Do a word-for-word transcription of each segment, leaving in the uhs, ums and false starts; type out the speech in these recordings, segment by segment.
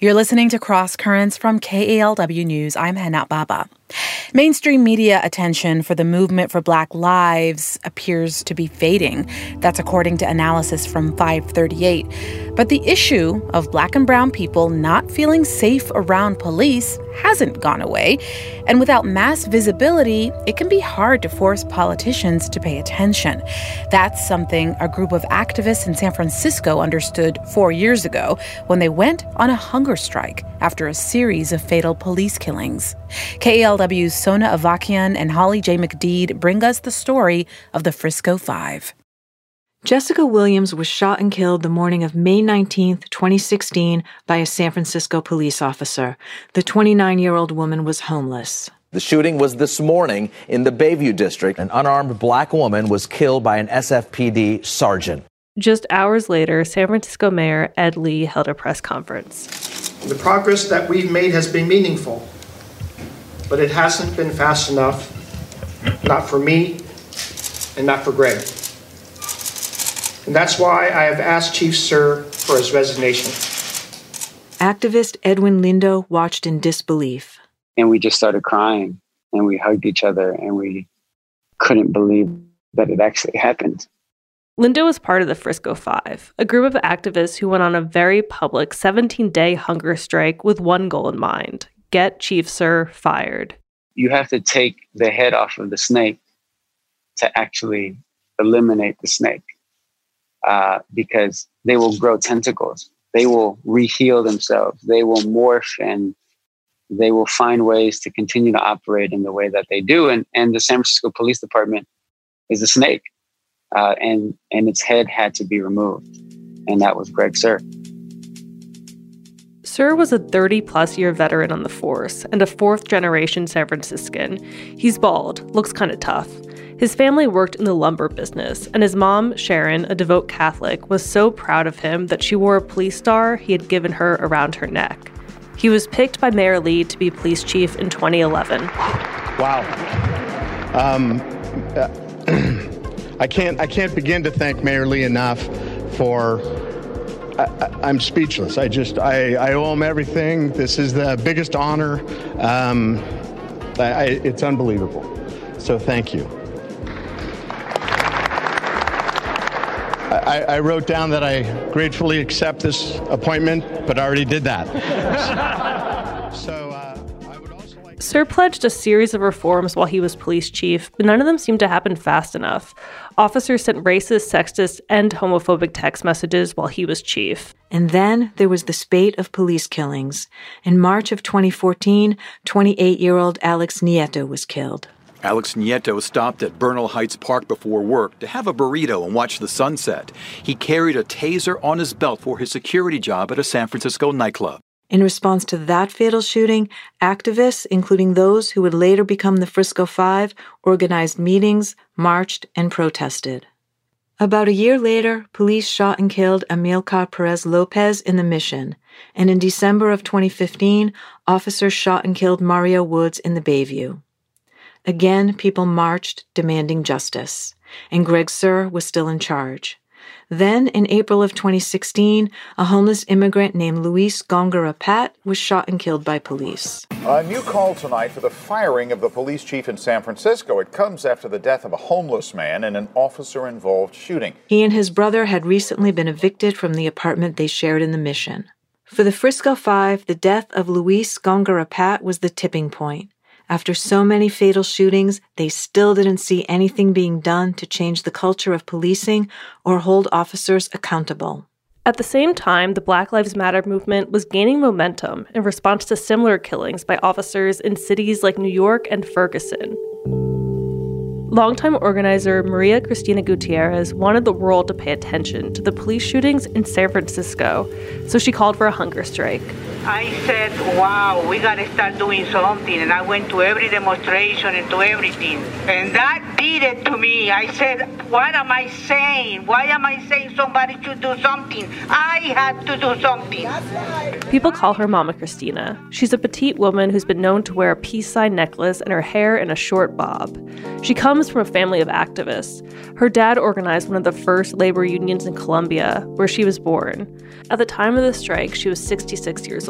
You're listening to Cross Currents from K A L W News. I'm Hana Baba. Mainstream media attention for the movement for Black lives appears to be fading. That's according to analysis from five thirty-eight. But the issue of Black and brown people not feeling safe around police hasn't gone away. And without mass visibility, it can be hard to force politicians to pay attention. That's something a group of activists in San Francisco understood four years ago when they went on a hunger strike after a series of fatal police killings. K A L W's Sona Avakian and Holly J. McDeed bring us the story of the Frisco Five. Jessica Williams was shot and killed the morning of May nineteenth, twenty sixteen, by a San Francisco police officer. The twenty-nine-year-old woman was homeless. The shooting was this morning in the Bayview district. An unarmed Black woman was killed by an S F P D sergeant. Just hours later, San Francisco Mayor Ed Lee held a press conference. The progress that we've made has been meaningful, but it hasn't been fast enough, not for me and not for Greg. And that's why I have asked Chief Suhr for his resignation. Activist Edwin Lindo watched in disbelief. And we just started crying, and we hugged each other, and we couldn't believe that it actually happened. Lindo was part of the Frisco Five, a group of activists who went on a very public seventeen-day hunger strike with one goal in mind: get Chief Suhr fired. You have to take the head off of the snake to actually eliminate the snake, uh, because they will grow tentacles. They will re-heal themselves. They will morph, and they will find ways to continue to operate in the way that they do. And, and the San Francisco Police Department is a snake, uh, and, and its head had to be removed. And that was Greg Suhr. Suhr was a thirty-plus year veteran on the force and a fourth-generation San Franciscan. He's bald, looks kind of tough. His family worked in the lumber business, and his mom, Sharon, a devout Catholic, was so proud of him that she wore a police star he had given her around her neck. He was picked by Mayor Lee to be police chief in twenty eleven. Wow. Um, uh, I can't I can't begin to thank Mayor Lee enough for... I, I'm speechless. I just, I, I owe him everything. This is the biggest honor. Um, I, I, it's unbelievable. So thank you. I, I wrote down that I gratefully accept this appointment, but I already did that. so uh, I would also like... Suhr pledged a series of reforms while he was police chief, but none of them seemed to happen fast enough. Officers sent racist, sexist, and homophobic text messages while he was chief. And then there was the spate of police killings. In March of twenty fourteen, twenty-eight-year-old Alex Nieto was killed. Alex Nieto stopped at Bernal Heights Park before work to have a burrito and watch the sunset. He carried a taser on his belt for his security job at a San Francisco nightclub. In response to that fatal shooting, activists, including those who would later become the Frisco Five, organized meetings, marched, and protested. About a year later, police shot and killed Amilcar Perez Lopez in the Mission, and in December of twenty fifteen, officers shot and killed Mario Woods in the Bayview. Again, people marched, demanding justice, and Greg Suhr was still in charge. Then, in April of twenty sixteen, a homeless immigrant named Luis Gongora Pat was shot and killed by police. A new call tonight for the firing of the police chief in San Francisco. It comes after the death of a homeless man in an officer-involved shooting. He and his brother had recently been evicted from the apartment they shared in the Mission. For the Frisco Five, the death of Luis Gongora Pat was the tipping point. After so many fatal shootings, they still didn't see anything being done to change the culture of policing or hold officers accountable. At the same time, the Black Lives Matter movement was gaining momentum in response to similar killings by officers in cities like New York and Ferguson. Longtime organizer Maria Cristina Gutierrez wanted the world to pay attention to the police shootings in San Francisco, so she called for a hunger strike. I said, wow, we got to start doing something. And I went to every demonstration and to everything. And that did it to me. I said, what am I saying? Why am I saying somebody should do something? I had to do something. People call her Mama Cristina. She's a petite woman who's been known to wear a peace sign necklace and her hair in a short bob. She comes from a family of activists. Her dad organized one of the first labor unions in Colombia, where she was born. At the time of the strike, she was sixty-six years old.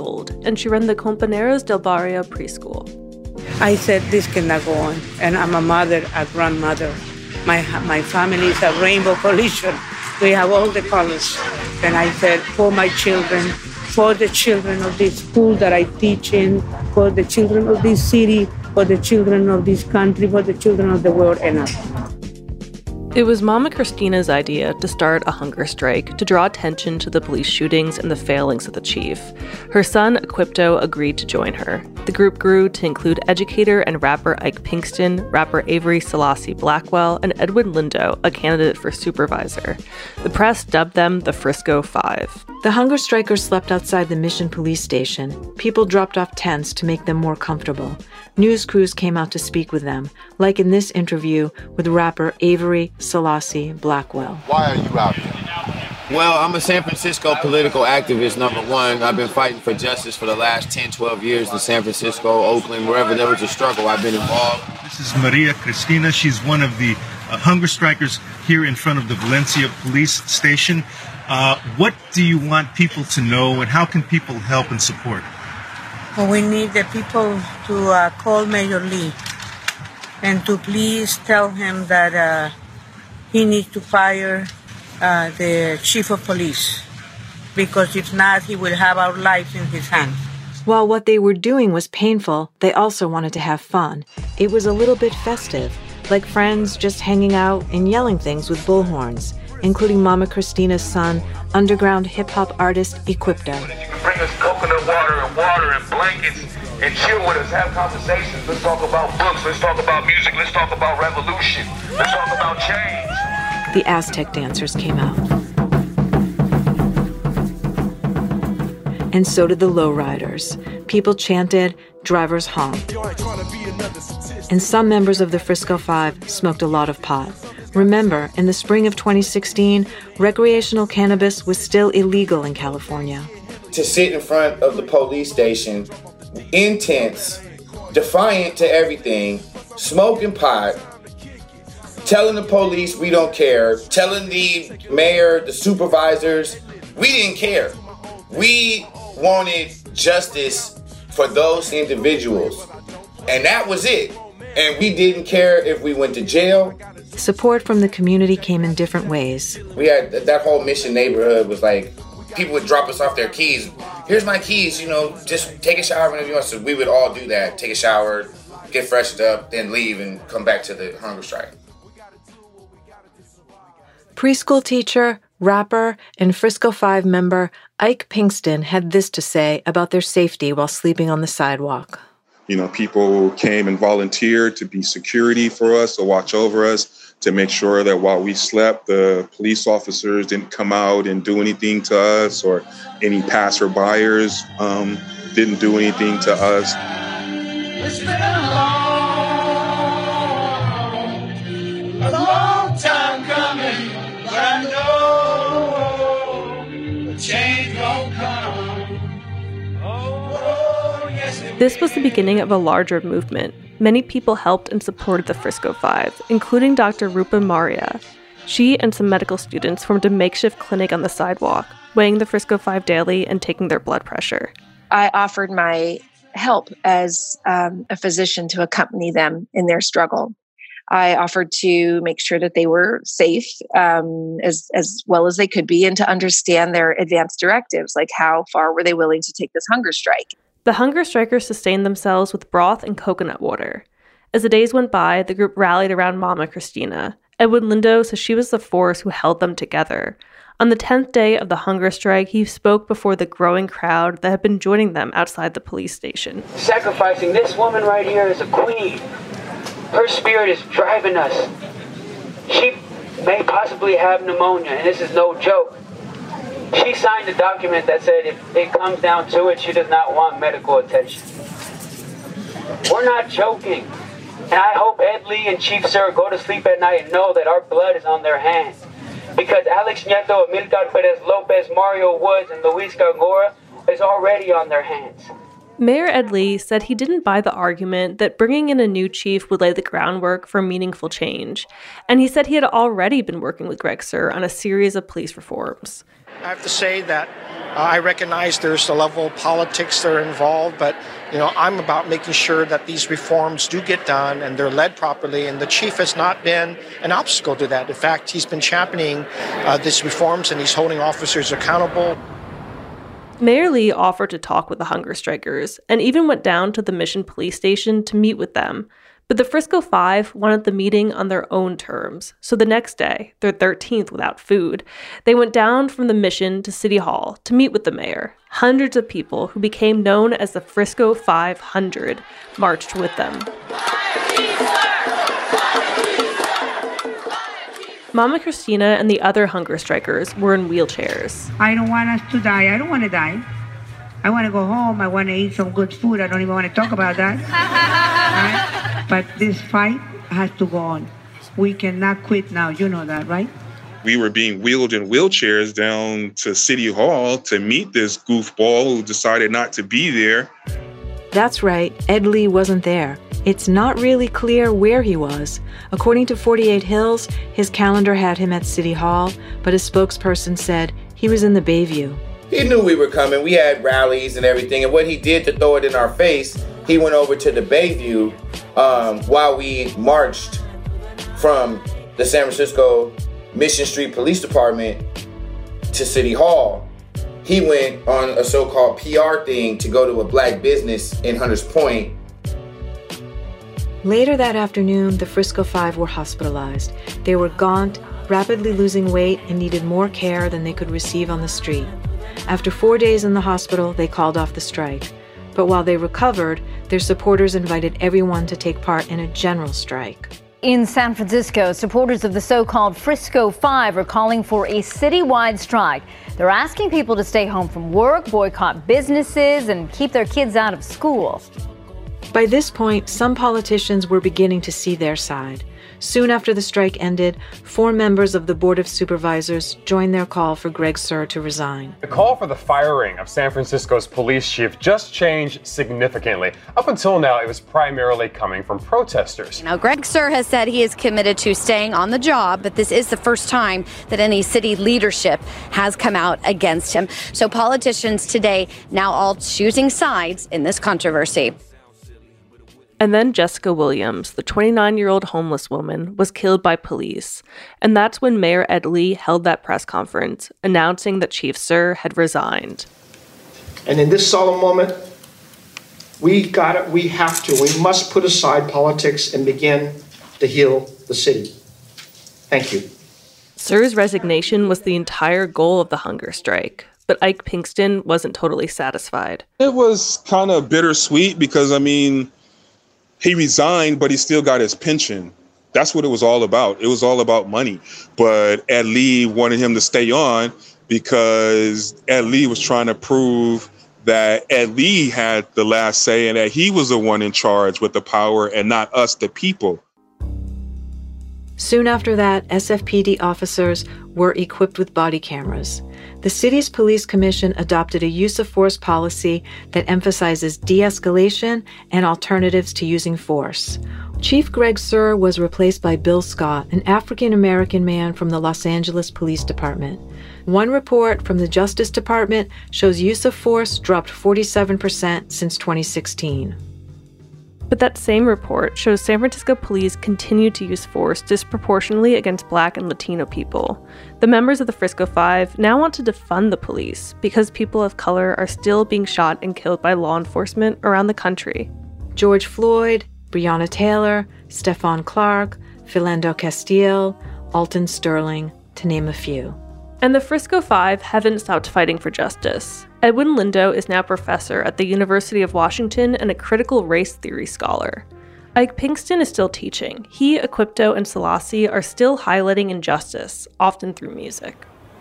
old, and she ran the Compañeros del Barrio preschool. I said, this cannot go on. And I'm a mother, a grandmother. My my family is a rainbow coalition. We have all the colors. And I said, for my children, for the children of this school that I teach in, for the children of this city, for the children of this country, for the children of the world, enough. It was Mama Cristina's idea to start a hunger strike to draw attention to the police shootings and the failings of the chief. Her son, Equipto, agreed to join her. The group grew to include educator and rapper Ike Pinkston, rapper Avery Selassie Blackwell, and Edwin Lindo, a candidate for supervisor. The press dubbed them the Frisco Five. The hunger strikers slept outside the Mission police station. People dropped off tents to make them more comfortable. News crews came out to speak with them, like in this interview with rapper Avery Selassie Blackwell. Why are you out here? Well, I'm a San Francisco political activist, number one. I've been fighting for justice for the last ten, twelve years in San Francisco, Oakland, wherever there was a struggle, I've been involved. This is Maria Cristina. She's one of the uh, hunger strikers here in front of the Valencia police station. Uh, what do you want people to know, and how can people help and support? Well, we need the people to uh, call Mayor Lee and to please tell him that uh, he needs to fire uh, the chief of police, because if not, he will have our lives in his hands. While what they were doing was painful, they also wanted to have fun. It was a little bit festive, like friends just hanging out and yelling things with bullhorns, including Mama Cristina's son, underground hip-hop artist Equipto. Bring us coconut water and water and blankets and chill with us, have conversations. Let's talk about books, let's talk about music, let's talk about revolution, let's talk about change. The Aztec dancers came out. And so did the lowriders. People chanted, drivers honked. And some members of the Frisco Five smoked a lot of pot. Remember, in the spring of twenty sixteen, recreational cannabis was still illegal in California. To sit in front of the police station, intense, defiant to everything, smoking pot, telling the police we don't care, telling the mayor, the supervisors, we didn't care. We wanted justice for those individuals. And that was it. And we didn't care if we went to jail. Support from the community came in different ways. We had that whole Mission neighborhood was like, people would drop us off their keys. Here's my keys, you know, just take a shower whenever you want. So we would all do that, take a shower, get freshened up, then leave and come back to the hunger strike. Preschool teacher, rapper, and Frisco Five member Ike Pinkston had this to say about their safety while sleeping on the sidewalk. You know, people came and volunteered to be security for us, to watch over us, to make sure that while we slept, the police officers didn't come out and do anything to us, or any passerbyers um, didn't do anything to us. It's been a long, a long time coming, but I know the change won't come. Oh, yes, it This was the beginning of a larger movement. Many people helped and supported the Frisco Five, including Doctor Rupa Maria. She and some medical students formed a makeshift clinic on the sidewalk, weighing the Frisco Five daily and taking their blood pressure. I offered my help as um, a physician to accompany them in their struggle. I offered to make sure that they were safe um, as, as well as they could be, and to understand their advanced directives, like how far were they willing to take this hunger strike. The hunger strikers sustained themselves with broth and coconut water. As the days went by, the group rallied around Mama Cristina. Edwin Lindo says she was the force who held them together. On the tenth day of the hunger strike, he spoke before the growing crowd that had been joining them outside the police station. Sacrificing this woman right here is a queen. Her spirit is driving us. She may possibly have pneumonia, and this is no joke. She signed a document that said if it comes down to it, she does not want medical attention. We're not joking. And I hope Ed Lee and Chief Sir go to sleep at night and know that our blood is on their hands. Because Alex Nieto, Amilcar Perez Lopez, Mario Woods, and Luis Gangora is already on their hands. Mayor Ed Lee said he didn't buy the argument that bringing in a new chief would lay the groundwork for meaningful change, and he said he had already been working with Greg Suhr on a series of police reforms. I have to say that uh, I recognize there's a level of politics that are involved, but you know, I'm about making sure that these reforms do get done and they're led properly, and the chief has not been an obstacle to that. In fact, he's been championing uh, these reforms and he's holding officers accountable. Mayor Lee offered to talk with the hunger strikers and even went down to the Mission Police Station to meet with them. But the Frisco Five wanted the meeting on their own terms. So the next day, their thirteenth without food, they went down from the Mission to City Hall to meet with the mayor. Hundreds of people who became known as the Frisco five hundred marched with them. Mama Christina and the other hunger strikers were in wheelchairs. I don't want us to die. I don't want to die. I want to go home. I want to eat some good food. I don't even want to talk about that. Right? But this fight has to go on. We cannot quit now. You know that, right? We were being wheeled in wheelchairs down to City Hall to meet this goofball who decided not to be there. That's right, Ed Lee wasn't there. It's not really clear where he was. According to forty-eight Hills, his calendar had him at City Hall, but his spokesperson said he was in the Bayview. He knew we were coming. We had rallies and everything, and what he did to throw it in our face, he went over to the Bayview um, while we marched from the San Francisco Mission Street Police Department to City Hall. He went on a so-called P R thing to go to a black business in Hunters Point. Later that afternoon, the Frisco Five were hospitalized. They were gaunt, rapidly losing weight, and needed more care than they could receive on the street. After four days in the hospital, they called off the strike. But while they recovered, their supporters invited everyone to take part in a general strike. In San Francisco, supporters of the so-called Frisco Five are calling for a citywide strike. They're asking people to stay home from work, boycott businesses, and keep their kids out of school. By this point, some politicians were beginning to see their side. Soon after the strike ended, four members of the Board of Supervisors joined their call for Greg Suhr to resign. The call for the firing of San Francisco's police chief just changed significantly. Up until now, it was primarily coming from protesters. Now, Greg Suhr has said he is committed to staying on the job, but this is the first time that any city leadership has come out against him. So politicians today now all choosing sides in this controversy. And then Jessica Williams, the twenty-nine-year-old homeless woman, was killed by police. And that's when Mayor Ed Lee held that press conference, announcing that Chief Suhr had resigned. And in this solemn moment, we got it. We have to. We must put aside politics and begin to heal the city. Thank you. Suhr's resignation was the entire goal of the hunger strike. But Ike Pinkston wasn't totally satisfied. It was kind of bittersweet because, I mean, he resigned, but he still got his pension. That's what it was all about. It was all about money. But Ed Lee wanted him to stay on because Ed Lee was trying to prove that Ed Lee had the last say and that he was the one in charge with the power and not us, the people. Soon after that, S F P D officers were equipped with body cameras. The city's police commission adopted a use-of-force policy that emphasizes de-escalation and alternatives to using force. Chief Greg Suhr was replaced by Bill Scott, an African-American man from the Los Angeles Police Department. One report from the Justice Department shows use of force dropped forty-seven percent since twenty sixteen. But that same report shows San Francisco police continue to use force disproportionately against Black and Latino people. The members of the Frisco Five now want to defund the police because people of color are still being shot and killed by law enforcement around the country. George Floyd, Breonna Taylor, Stephon Clark, Philando Castile, Alton Sterling, to name a few. And the Frisco Five haven't stopped fighting for justice. Edwin Lindo is now professor at the University of Washington and a critical race theory scholar. Ike Pinkston is still teaching. He, Equipto, and Selassie are still highlighting injustice, often through music.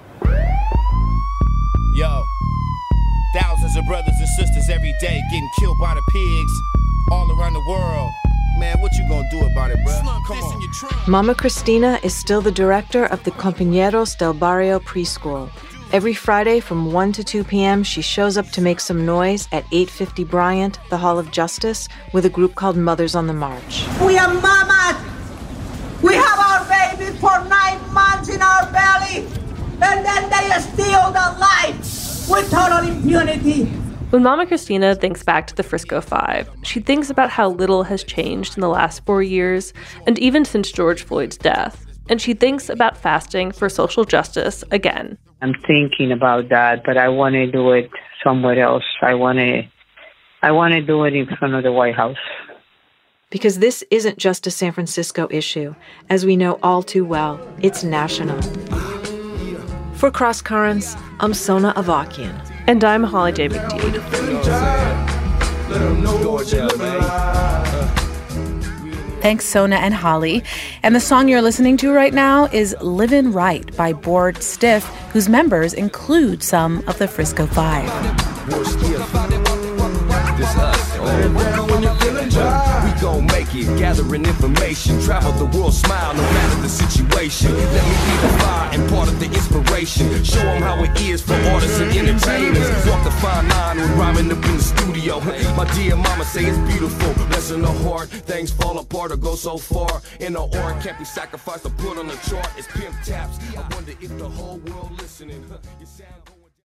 Yo, thousands of brothers and sisters every day getting killed by the pigs all around the world. Man, what you gonna do about it, bro? Come on. Mama Christina is still the director of the Compañeros del Barrio preschool. Every Friday from one to two p.m., she shows up to make some noise at eight fifty Bryant, the Hall of Justice, with a group called Mothers on the March. We are mamas. We have our babies for nine months in our belly, and then they steal the life with total impunity. When Mama Christina thinks back to the Frisco Five, she thinks about how little has changed in the last four years, and even since George Floyd's death. And she thinks about fasting for social justice again. I'm thinking about that, but I want to do it somewhere else. I want to, I want to do it in front of the White House. Because this isn't just a San Francisco issue. As we know all too well, it's national. For Cross Currents, I'm Sona Avakian. And I'm Holly J. McTeague. Thanks, Sona and Holly. And the song you're listening to right now is Livin' Right by Bored Stiff, whose members include some of the Frisco Five. We gon' make it, gathering information, travel the world, smile no matter the situation. Let me be the fire and part of the inspiration. Show them how it is for artists and entertainers. Walk the fine line when rhyming up in the studio. My dear mama say it's beautiful, blessing the heart. Things fall apart or go so far. In the art can't be sacrificed or put on the chart. It's pimp taps. I wonder if the whole world listening. You sound